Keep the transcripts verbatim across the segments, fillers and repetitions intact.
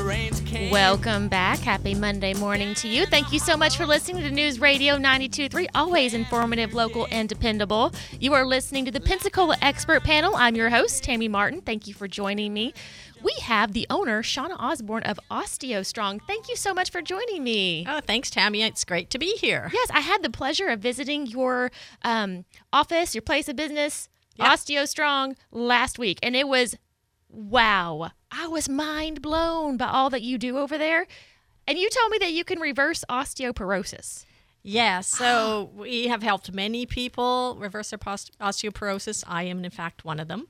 rains came. Welcome back. Happy Monday morning to you. Thank you so much for listening to News Radio ninety-two point three. Always informative, local, and dependable. You are listening to the Pensacola Expert Panel. I'm your host, Tammy Martin. Thank you for joining me. We have the owner, Shauna Osborne of OsteoStrong. Thank you so much for joining me. Oh, thanks, Tammy. It's great to be here. Yes, I had the pleasure of visiting your um, office, your place of business, Yep. OsteoStrong, last week, and it was wow. I was mind blown by all that you do over there. And you told me that you can reverse osteoporosis. Yeah, so we have helped many people reverse their post- osteoporosis. I am, in fact, one of them.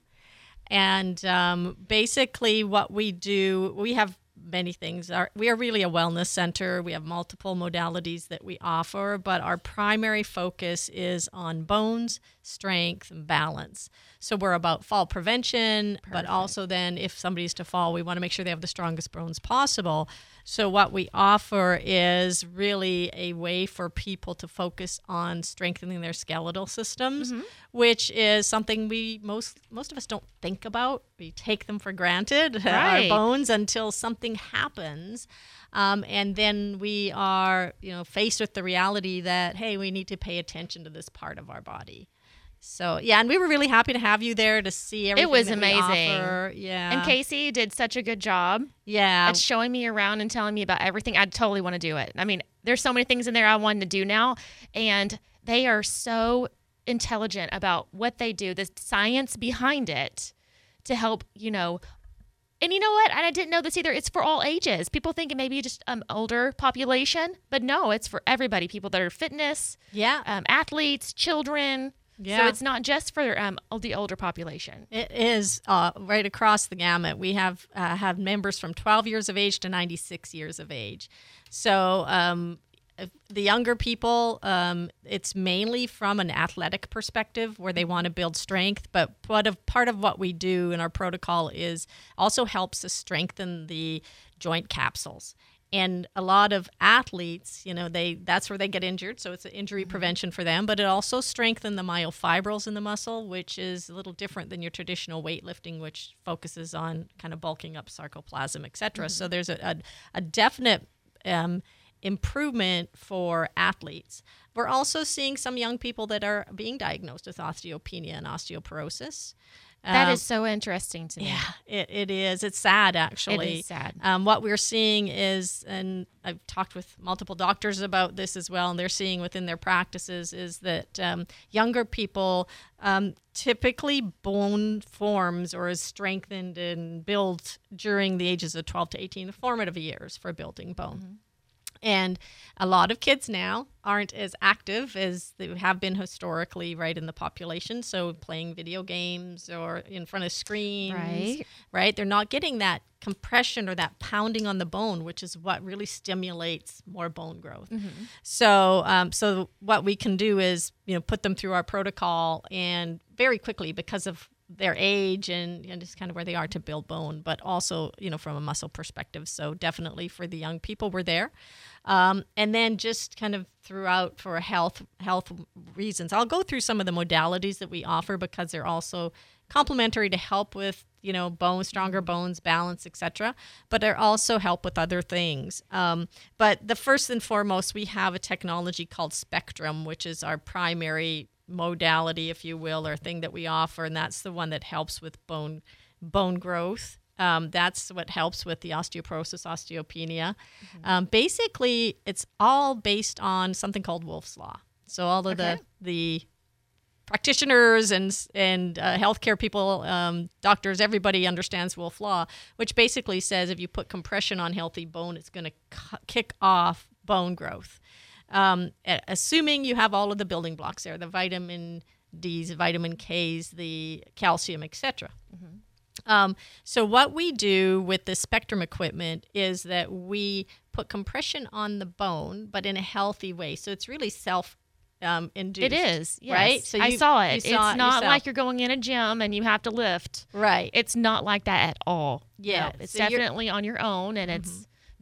And um, basically what we do, we have many things. Our, we are really a wellness center. We have multiple modalities that we offer, but our primary focus is on bones, strength, and balance. So we're about fall prevention, Perfect. But also then if somebody's to fall, we want to make sure they have the strongest bones possible. So what we offer is really a way for people to focus on strengthening their skeletal systems, Mm-hmm. which is something we most most of us don't think about. We take them for granted, Right. our bones, until something happens. Um, and then we are, you know, faced with the reality that, hey, we need to pay attention to this part of our body. So, yeah, and we were really happy to have you there to see everything It was that we amazing. offer. Yeah. And Casey did such a good job Yeah. at showing me around and telling me about everything. I totally want to do it. I mean, there's so many things in there I wanted to do now, and they are so intelligent about what they do, the science behind it to help, you know. And you know what? And I didn't know this either. It's for all ages. People think it may be just um older population, but no, it's for everybody. People that are fitness, Yeah. um, athletes, children. So Yeah. it's not just for um the older population. It is uh, right across the gamut. We have uh, have members from twelve years of age to ninety-six years of age. So um, if the younger people, um, it's mainly from an athletic perspective where they want to build strength. But part of, part of what we do in our protocol is also helps us strengthen the joint capsules. And a lot of athletes, you know, they that's where they get injured. So it's an injury Mm-hmm. prevention for them. But it also strengthens the myofibrils in the muscle, which is a little different than your traditional weightlifting, which focuses on kind of bulking up sarcoplasm, et cetera. Mm-hmm. So there's a, a, a definite um, improvement for athletes. We're also seeing some young people that are being diagnosed with osteopenia and osteoporosis. That Um, is so interesting to me. yeah, it, it is. It's sad, actually. It is sad. Um, what we're seeing is, and I've talked with multiple doctors about this as well, and they're seeing within their practices is that um, younger people um, typically bone forms or is strengthened and built during the ages of twelve to eighteen, the formative years for building bone. Mm-hmm. And a lot of kids now aren't as active as they have been historically, right, in the population. So playing video games or in front of screens, Right. right? They're not getting that compression or that pounding on the bone, which is what really stimulates more bone growth. Mm-hmm. So, um, so what we can do is, you know, put them through our protocol and very quickly because of their age and, and just kind of where they are to build bone, but also, you know, from a muscle perspective. So definitely for the young people, we're there. Um, and then just kind of throughout for health health reasons, I'll go through some of the modalities that we offer because they're also complementary to help with, you know, bone, stronger bones, balance, et cetera. But they also help with other things. Um, but the first and foremost, we have a technology called Spectrum, which is our primary modality, if you will, or thing that we offer, and that's the one that helps with bone bone growth. Um, that's what helps with the osteoporosis, osteopenia. Mm-hmm. Um, basically, it's all based on something called Wolff's Law. So all of Okay. the the practitioners and and uh, healthcare people, um, doctors, everybody understands Wolff's Law, which basically says if you put compression on healthy bone, it's going to c- kick off bone growth. Um, assuming you have all of the building blocks there, the vitamin D's, vitamin K's, the calcium, et cetera. Mm-hmm. Um, so what we do with the Spectrum equipment is that we put compression on the bone, but in a healthy way. So it's really self um, induced. It is, yes. Right? So I you- saw you it. saw It's it not yourself. like you're going in a gym and you have to lift. Right. It's not like that at all. Yeah. No, it's So you're- definitely on your own, and it's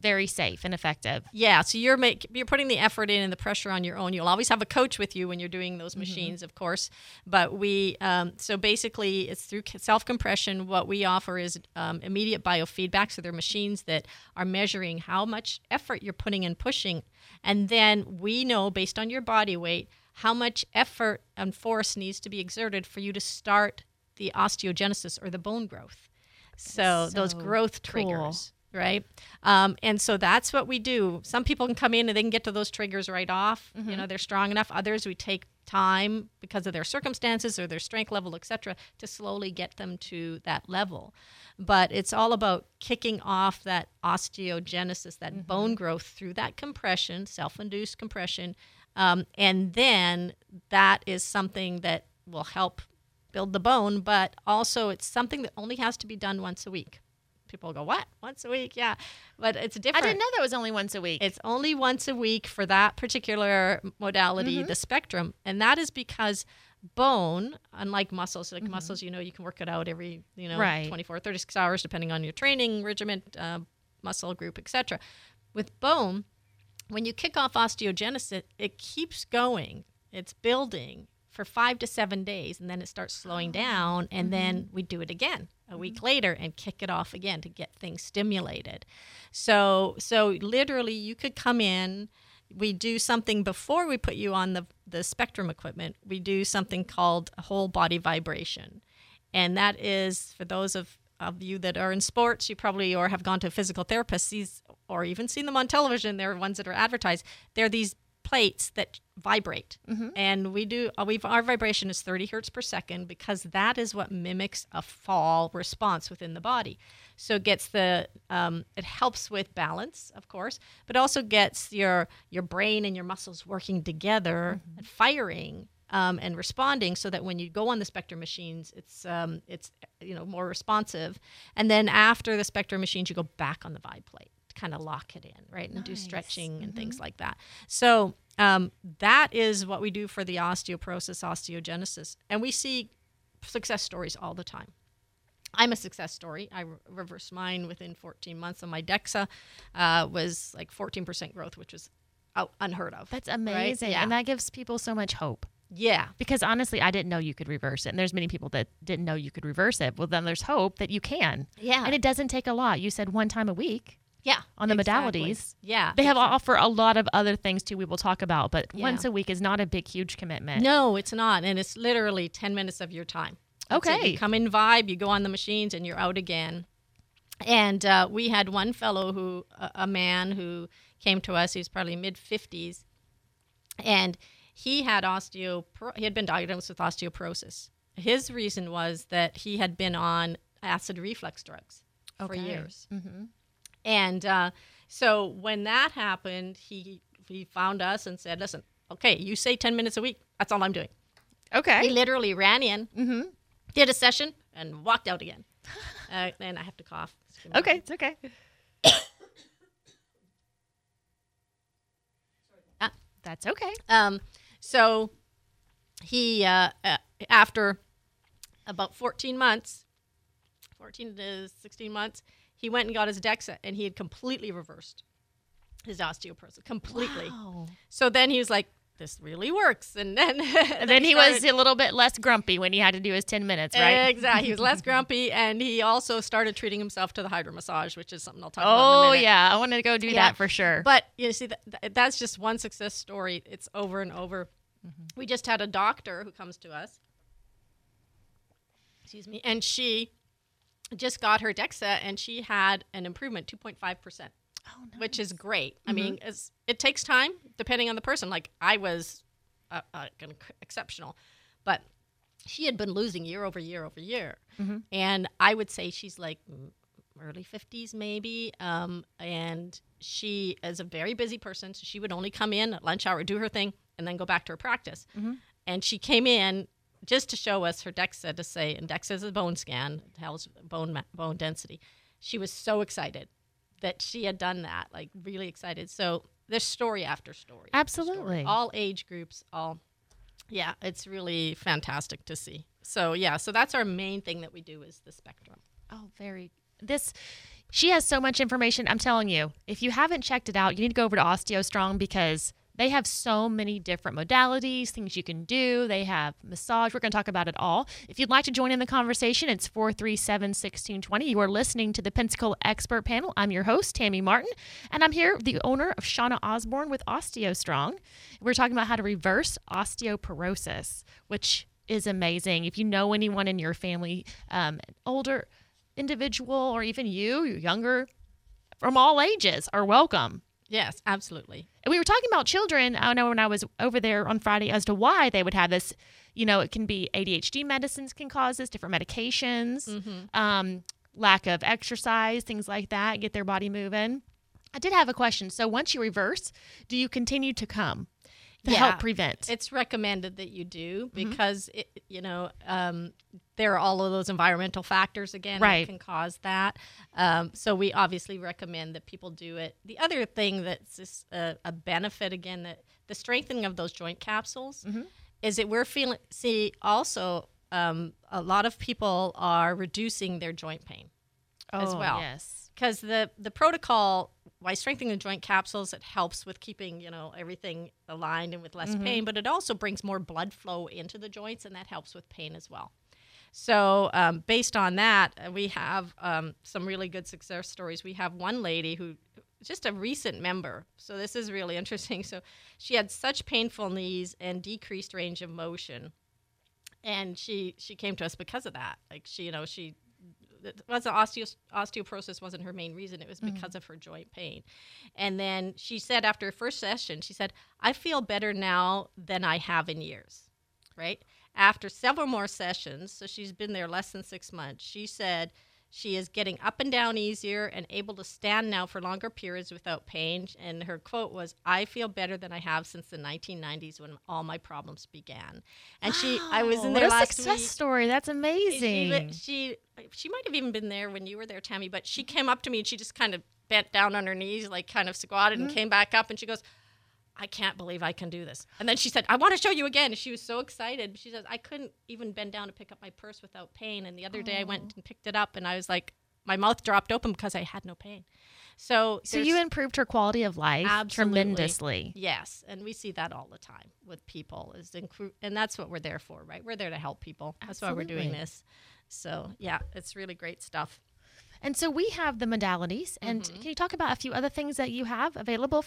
very safe and effective. Yeah, so you're make, you're putting the effort in and the pressure on your own. You'll always have a coach with you when you're doing those machines, mm-hmm. of course. But we, um, so basically, it's through self-compression. What we offer is um, immediate biofeedback. So they're machines that are measuring how much effort you're putting in pushing. And then we know, based on your body weight, how much effort and force needs to be exerted for you to start the osteogenesis or the bone growth. So, so those growth cool. triggers. Right. Um, and so that's what we do. Some people can come in and they can get to those triggers right off. Mm-hmm. You know, they're strong enough. Others, we take time because of their circumstances or their strength level, et cetera, to slowly get them to that level. But it's all about kicking off that osteogenesis, that mm-hmm. bone growth through that compression, self-induced compression. Um, and then that is something that will help build the bone, but also it's something that only has to be done once a week. People go, what? Once a week? Yeah. But it's different. I didn't know that was only once a week. It's only once a week for that particular modality, mm-hmm. the spectrum. And that is because bone, unlike muscles, like mm-hmm. muscles, you know, you can work it out every, you know, right. twenty-four, thirty-six hours, depending on your training regimen, uh, muscle group, et cetera. With bone, when you kick off osteogenesis, it keeps going. It's building for five to seven days, and then it starts slowing down, and mm-hmm. then we do it again a week mm-hmm. later and kick it off again to get things stimulated. So so literally you could come in, we do something before we put you on the, the spectrum equipment. We do something called whole body vibration. And that is, for those of, of you that are in sports, you probably or have gone to a physical therapist, these, or even seen them on television, they're ones that are advertised. They're these plates that vibrate, mm-hmm. and we do uh, we've our vibration is thirty hertz per second because that is what mimics a fall response within the body. So it gets the um, it helps with balance, of course, but also gets your your brain and your muscles working together mm-hmm. and firing um, and responding, so that when you go on the Spectrum machines, it's um, it's you know more responsive. And then after the Spectrum machines, you go back on the Vibe plate, kind of lock it in, right, and nice. do stretching and mm-hmm. things like that. So um, that is what we do for the osteoporosis, osteogenesis, and we see success stories all the time. I'm a success story. I re- reversed mine within fourteen months, and my DEXA uh, was like fourteen percent growth, which was out, unheard of. That's amazing, right? Yeah. And that gives people so much hope. Yeah. Because honestly, I didn't know you could reverse it. And there's many people that didn't know you could reverse it. Well, then there's hope that you can. Yeah. And it doesn't take a lot. You said one time a week. Yeah. On the exactly. modalities. Yeah. They have exactly. offer a lot of other things too we will talk about, but Yeah. once a week is not a big, huge commitment. No, it's not. And it's literally ten minutes of your time. That's okay. it. You come in Vibe, you go on the machines, and you're out again. And uh, we had one fellow who, a, a man who came to us, he was probably mid fifties, and he had osteo, he had been diagnosed with osteoporosis. His reason was that he had been on acid reflux drugs for okay. years. Mm-hmm. And uh, so when that happened, he he found us and said, listen, okay, you say ten minutes a week. That's all I'm doing. Okay. He literally ran in, mm-hmm. did a session, and walked out again. uh, and I have to cough. Okay, it's okay. uh, That's okay. Um, so he, uh, uh, after about fourteen months, fourteen to sixteen months, he went and got his DEXA, and he had completely reversed his osteoporosis, completely. Wow. So then he was like, this really works. And then, and then he started, was a little bit less grumpy when he had to do his ten minutes, right? Exactly. He was less grumpy, and he also started treating himself to the hydro massage, which is something I'll talk oh, about in a minute. Oh, yeah. I want to go do yeah. that for sure. But you see, that, that's just one success story. It's over and over. Mm-hmm. We just had a doctor who comes to us, excuse me, and she just got her DEXA, and she had an improvement, two point five percent. Oh, nice. Which is great. Mm-hmm. I mean, it's, it takes time depending on the person. Like I was uh, uh, exceptional, but she had been losing year over year over year. Mm-hmm. And I would say she's like early fifties maybe. Um, and she is a very busy person. So she would only come in at lunch hour, do her thing, and then go back to her practice. Mm-hmm. And she came in just to show us her DEXA to say, and DEXA is a bone scan, it tells bone, ma- bone density. She was so excited that she had done that, like really excited. So there's story after story. Absolutely. After story. All age groups, all, yeah, it's really fantastic to see. So yeah, so that's our main thing that we do is the spectrum. Oh, very, this, She has so much information. I'm telling you, if you haven't checked it out, you need to go over to OsteoStrong because they have so many different modalities, things you can do. They have massage. We're going to talk about it all. If you'd like to join in the conversation, it's four three seven, one six two zero. You are listening to the Pensacola Expert Panel. I'm your host, Tammy Martin, and I'm here, the owner of Shauna Osborne with OsteoStrong. We're talking about how to reverse osteoporosis, which is amazing. If you know anyone in your family, um, older individual or even you, younger, from all ages, are welcome. Yes, absolutely. And we were talking about children. I know when I was over there on Friday as to why they would have this. You know, it can be A D H D medicines can cause this, different medications, mm-hmm. um, lack of exercise, things like that, get their body moving. I did have a question. So once you reverse, do you continue to come to yeah, help prevent? It's recommended that you do because, mm-hmm. it, you know, um, there are all of those environmental factors, again, right. that can cause that. Um, so we obviously recommend that people do it. The other thing that's just a, a benefit, again, that the strengthening of those joint capsules mm-hmm. is that we're feeling, see, also um, a lot of people are reducing their joint pain oh, as well. Yes. Because the, the protocol, by strengthening the joint capsules, it helps with keeping, you know, everything aligned and with less mm-hmm. pain, but it also brings more blood flow into the joints, and that helps with pain as well. So um, based on that, uh, we have um, some really good success stories. We have one lady who, just a recent member, so this is really interesting. So she had such painful knees and decreased range of motion, and she she came to us because of that. Like she, you know, she it wasn't osteo- osteoporosis wasn't her main reason. It was because mm-hmm. of her joint pain. And then she said after her first session, she said, "I feel better now than I have in years." Right? After several more sessions, so she's been there less than six months, she said she is getting up and down easier and able to stand now for longer periods without pain. And her quote was, "I feel better than I have since the nineteen nineties when all my problems began." And she, wow, I was in there what a last success week. story. That's amazing. She, she, she might have even been there when you were there, Tammy, but she came up to me and she just kind of bent down on her knees, like kind of squatted mm-hmm. and came back up, and she goes, "I can't believe I can do this." And then she said, "I want to show you again." And she was so excited. She says, "I couldn't even bend down to pick up my purse without pain. And the other Aww. day I went and picked it up, and I was like, my mouth dropped open because I had no pain." So, so you improved her quality of life absolutely. tremendously. Yes, and we see that all the time with people. Is incru- and that's what we're there for, right? We're there to help people. That's absolutely. why we're doing this. So, yeah, it's really great stuff. And so we have the modalities. And mm-hmm. can you talk about a few other things that you have available?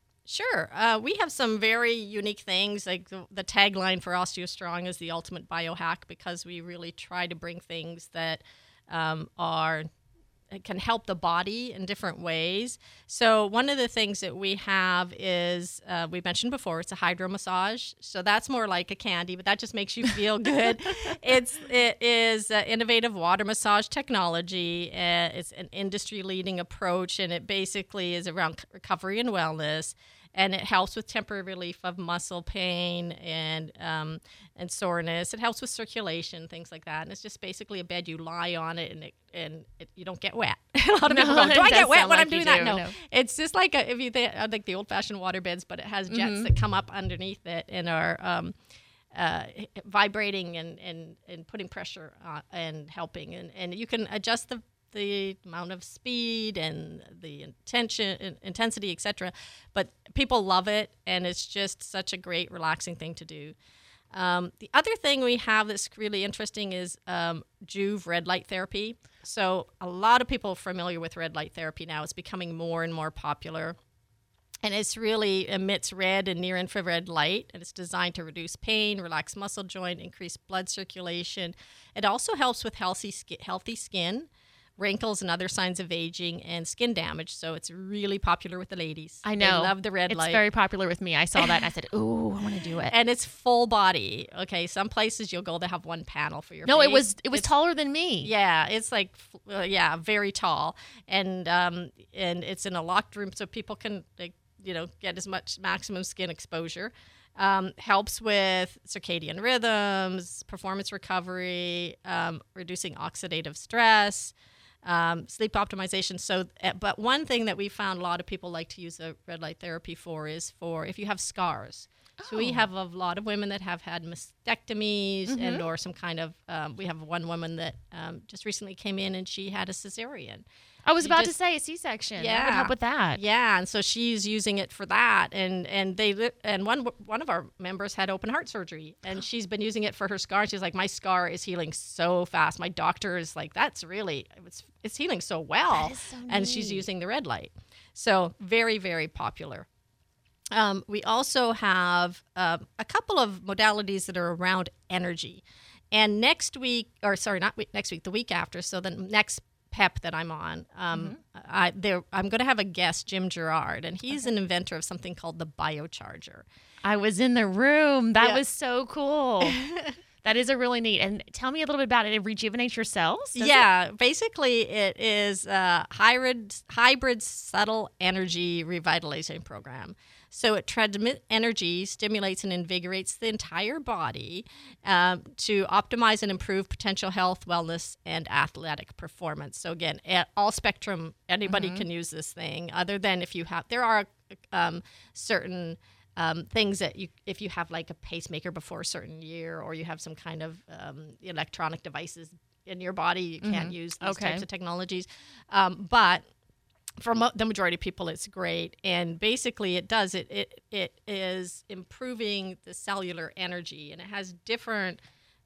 Sure. Uh, we have some very unique things. Like the, the tagline for OsteoStrong is the ultimate biohack, because we really try to bring things that um, are can help the body in different ways. So one of the things that we have is, uh, we mentioned before, it's a hydro massage. So that's more like a candy, but that just makes you feel good. It's, it is uh, innovative water massage technology. Uh, it's an industry-leading approach, and it basically is around recovery and wellness. And it helps with temporary relief of muscle pain and um, and soreness. It helps with circulation, things like that. And it's just basically a bed. You lie on it, and it, and it, you don't get wet. A lot of no, people go, "Do I get wet when like I'm doing do, that?" No. no, It's just like a, if you think like the old-fashioned water beds, but it has jets mm-hmm. that come up underneath it and are um, uh, vibrating and, and, and putting pressure on, and helping. And, and you can adjust the the amount of speed and the intention, intensity, et cetera. But people love it, and it's just such a great, relaxing thing to do. Um, the other thing we have that's really interesting is um, Joovv red light therapy. So a lot of people are familiar with red light therapy now. It's becoming more and more popular. And it's really emits red and near infrared light, and it's designed to reduce pain, relax muscle joint, increase blood circulation. It also helps with healthy skin, healthy skin, wrinkles and other signs of aging, and skin damage. So it's really popular with the ladies. I know. They love the red it's light. It's very popular with me. I saw that and I said, "Ooh, I want to do it." And it's full body. Okay, some places you'll go, they have one panel for your no, face. it was it was it's, taller than me. Yeah, it's like uh, yeah, very tall, and um, and it's in a locked room, so people can like, you know get as much maximum skin exposure. Um, helps with circadian rhythms, performance recovery, um, reducing oxidative stress. Um, sleep optimization. So, uh, but one thing that we found a lot of people like to use the red light therapy for is for if you have scars. So we Oh. have a lot of women that have had mastectomies Mhm. and or some kind of, um, we have one woman that um, just recently came in and she had a cesarean. I was You about just- to say a C-section. That would Yeah. help with that. Yeah, and so she's using it for that, and and they li- and one one of our members had open heart surgery, and she's been using it for her scar. She's like, my scar is healing so fast. My doctor is like, that's really it's it's healing so well, That is so and she's neat. using the red light. So very very popular. Um, we also have uh, a couple of modalities that are around energy, and next week, or sorry, not week, next week, the week after. So the next PEP that I'm on, um, I, there, I'm going to have a guest, Jim Gerard, and he's an inventor of something called the biocharger. I was in the room. That Yeah. was so cool. That is a really neat. And tell me a little bit about it. It rejuvenates your cells? Does it? Yeah, basically it is a hybrid, hybrid subtle energy revitalization program. So it transmits energy, stimulates and invigorates the entire body um, to optimize and improve potential health, wellness, and athletic performance. So again, at all spectrum, anybody Mm-hmm. can use this thing. Other than if you have, there are um, certain um, things that you, if you have like a pacemaker before a certain year, or you have some kind of um, electronic devices in your body, you can't use these Okay. types of technologies. Um, but for mo- the majority of people, it's great. And basically it does, it, it, it is improving the cellular energy, and it has different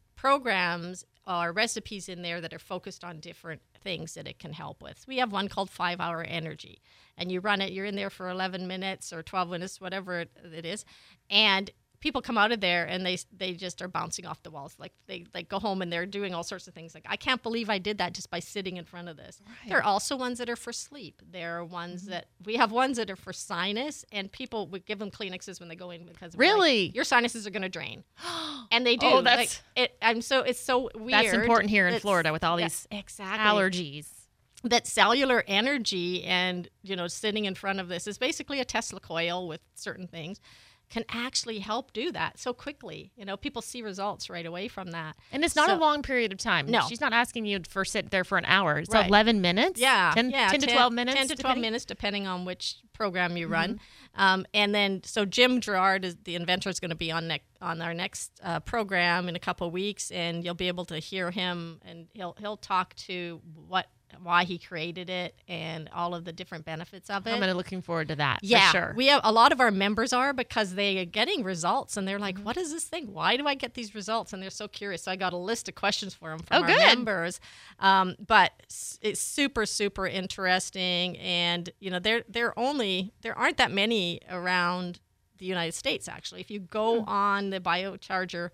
programs or recipes in there that are focused on different things that it can help with. We have one called Five Hour Energy, and you run it, you're in there for eleven minutes or twelve minutes, whatever it, it is. And people come out of there and they they just are bouncing off the walls. Like they like go home and they're doing all sorts of things. Like, I can't believe I did that just by sitting in front of this. Right. There are also ones that are for sleep. There are ones Mm-hmm. that we have ones that are for sinus, and people would give them Kleenexes when they go in because we're like, Really? your sinuses are going to drain, and they do. Oh, that's- like, it. I'm so it's so weird. That's important here in It's- Florida with all yeah, these exactly allergies. that cellular energy, and you know, sitting in front of this is basically a Tesla coil with certain things, can actually help do that so quickly. You know, people see results right away from that. And it's not So- a long period of time. No. She's not asking you for sit there for an hour. It's Right. eleven minutes? Yeah, ten, yeah, ten to twelve minutes? ten to twelve depending? Mm-hmm. minutes, depending on which program you run. Um, and then, so Jim Gerard, is the inventor, is going to be on ne- on our next uh, program in a couple of weeks, and you'll be able to hear him, and he'll he'll talk to what why he created it and all of the different benefits of it. I'm really looking forward to that. Yeah, For sure. we have a lot of our members are, because they are getting results, and they're like, Mm-hmm. "What is this thing? Why do I get these results?" And they're so curious. So I got a list of questions for them from Oh, our good. members. Um, but s- it's super, super interesting, and you know, there there only there aren't that many around the United States. Actually, if you go Hmm. on the Biocharger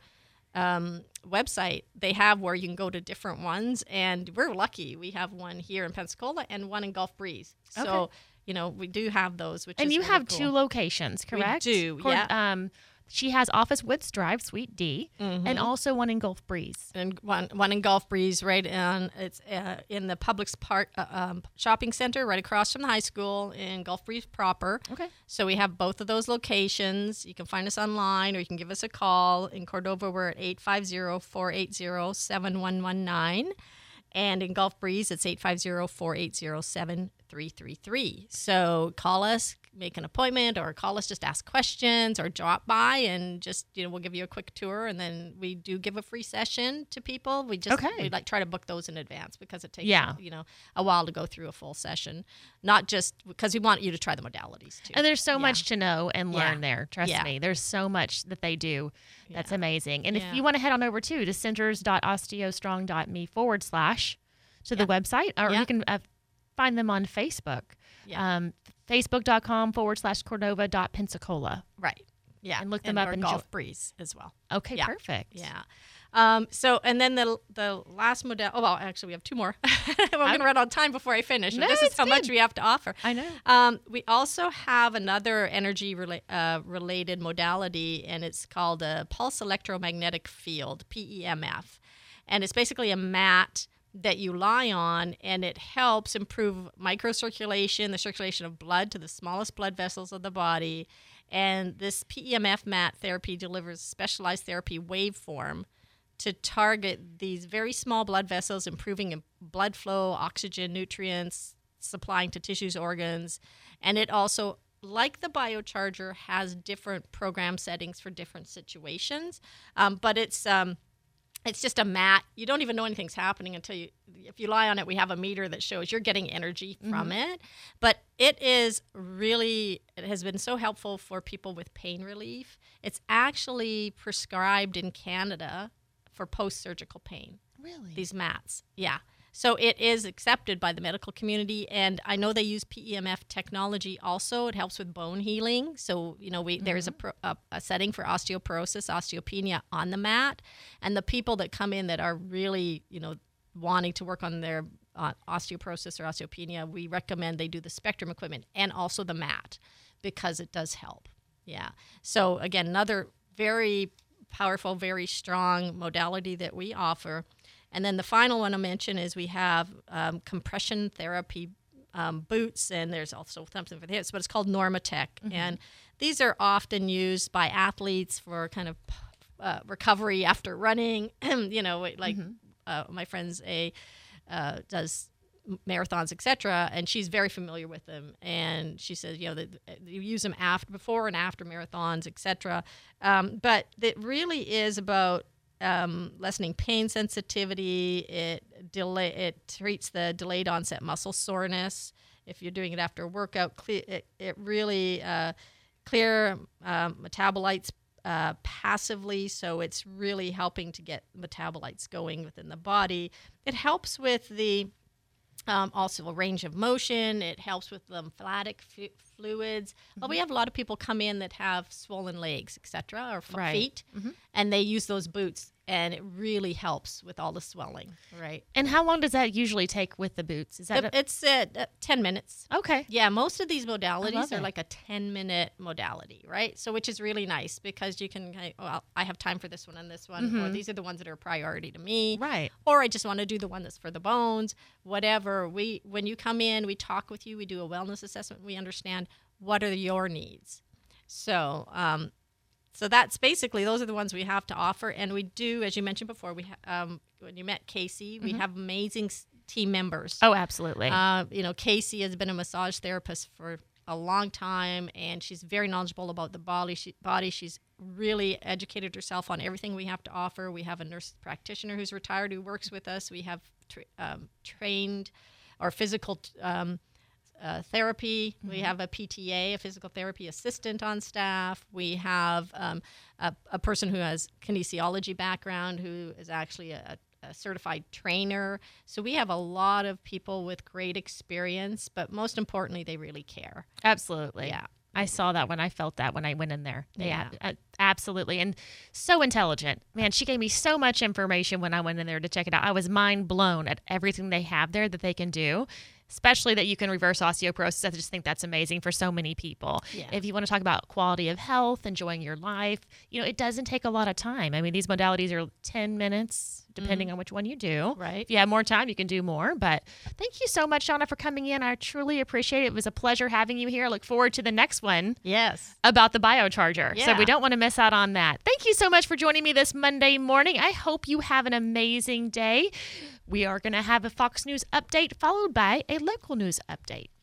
um, website, they have where you can go to different ones, and we're lucky. We have one here in Pensacola and one in Gulf Breeze. So, Okay. you know, we do have those, which And is you really have cool. two locations, correct? do, Cor- yeah. Um, she has Office Woods Drive, Suite D, Mm-hmm. and also one in Gulf Breeze. And one one in Gulf Breeze, right on it's uh, in the Publix Park uh, um, shopping center, right across from the high school in Gulf Breeze proper. Okay. So we have both of those locations. You can find us online, or you can give us a call. In Cordova, we're at eight five zero, four eight zero, seven one one nine. And in Gulf Breeze, it's eight five zero, four eight zero, seven three three three. So call us, make an appointment, or call us, just ask questions, or drop by and just, you know, we'll give you a quick tour. And then we do give a free session to people. We just, Okay. we like try to book those in advance, because it takes, Yeah. you know, a while to go through a full session. Not just because we want you to try the modalities too. And there's so Yeah. much to know and learn Yeah. there. Trust Yeah. me. There's so much that they do. That's Yeah. amazing. And Yeah. if you want to head on over to, to centers.osteostrong.me forward slash to the website, or Yeah. you can uh, find them on Facebook. Yeah. Um, Facebook.com forward slash Cordova.Pensacola. Right. Yeah. And look them up or and Gulf jo- Breeze as well. Okay, Yeah. perfect. Yeah. Um, so, and then the the last model, oh, well, actually, we have two more. We're going to run out of time before I finish. No, this is it's how much good. we have to offer. I know. Um, we also have another energy rela- uh, related modality, and it's called a pulse electromagnetic field, P E M F. And it's basically a mat that you lie on, and it helps improve microcirculation, the circulation of blood to the smallest blood vessels of the body. And this P E M F mat therapy delivers specialized therapy waveform to target these very small blood vessels, improving blood flow, oxygen, nutrients, supplying to tissues, organs. And it also like the BioCharger, has different program settings for different situations, um, but it's um, it's just a mat. You don't even know anything's happening until you, if you lie on it, we have a meter that shows you're getting energy from mm-hmm. it. But it is really, it has been so helpful for people with pain relief. It's actually prescribed in Canada for post-surgical pain. Really? These mats. Yeah. So it is accepted by the medical community, and I know they use P E M F technology also. It helps with bone healing. So, you know, we mm-hmm. there's a, pro, a, a setting for osteoporosis, osteopenia on the mat, and the people that come in that are really, you know, wanting to work on their uh, osteoporosis or osteopenia, we recommend they do the Spectrum equipment and also the mat because it does help. Yeah. So, again, another very powerful, very strong modality that we offer. And then the final one I'll mention is we have um, compression therapy um, boots, and there's also something for the hips, but it's called Normatec. Mm-hmm. And these are often used by athletes for kind of uh, recovery after running. You know, like mm-hmm. uh, my friend's a uh, does marathons, et cetera, and she's very familiar with them. And she says, you know, that you use them after, before and after marathons, et cetera. Um, but it really is about Um, lessening pain sensitivity. It delay it treats the delayed onset muscle soreness. If you're doing it after a workout, cle- it, it really uh, clear um, metabolites uh, passively. So it's really helping to get metabolites going within the body. It helps with the Um, also a range of motion. It helps with lymphatic f- fluids. Mm-hmm. Well, we have a lot of people come in that have swollen legs, et cetera, or f- right. feet, mm-hmm. and they use those boots, and it really helps with all the swelling. Right. And how long does that usually take with the boots? Is that it, a- it's uh, uh, ten minutes. Okay. Yeah, most of these modalities are it. like a ten-minute modality, right? So which is really nice because you can, well, I have time for this one and this one, mm-hmm. or these are the ones that are a priority to me. Right. Or I just want to do the one that's for the bones, whatever. We when you come in, we talk with you, we do a wellness assessment, we understand what are your needs. So, um, so that's basically, those are the ones we have to offer. And we do, as you mentioned before, we ha- um, when you met Casey, mm-hmm. we have amazing s- team members. Oh, absolutely. Uh, you know, Casey has been a massage therapist for a long time, and she's very knowledgeable about the body. She, body. She's really educated herself on everything we have to offer. We have a nurse practitioner who's retired who works with us. We have tra- um, trained or physical t- um, uh, therapy. Mm-hmm. We have a P T A, a physical therapy assistant on staff. We have um, a, a person who has kinesiology background who is actually a, a certified trainer. So we have a lot of people with great experience, but most importantly, they really care. Absolutely. Yeah. I saw that when I felt that when I went in there. They Yeah. a- absolutely. And so intelligent. Man, she gave me so much information when I went in there to check it out. I was mind blown at everything they have there that they can do, especially that you can reverse osteoporosis. I just think that's amazing for so many people. Yeah. If you want to talk about quality of health, enjoying your life, you know, it doesn't take a lot of time. I mean, these modalities are ten minutes, depending Mm-hmm. on which one you do. Right. If you have more time, you can do more. But thank you so much, Shauna, for coming in. I truly appreciate it. It was a pleasure having you here. I look forward to the next one Yes. about the BioCharger. So Yeah. we don't want to miss out on that. Thank you so much for joining me this Monday morning. I hope you have an amazing day. We are going to have a Fox News update followed by a local news update.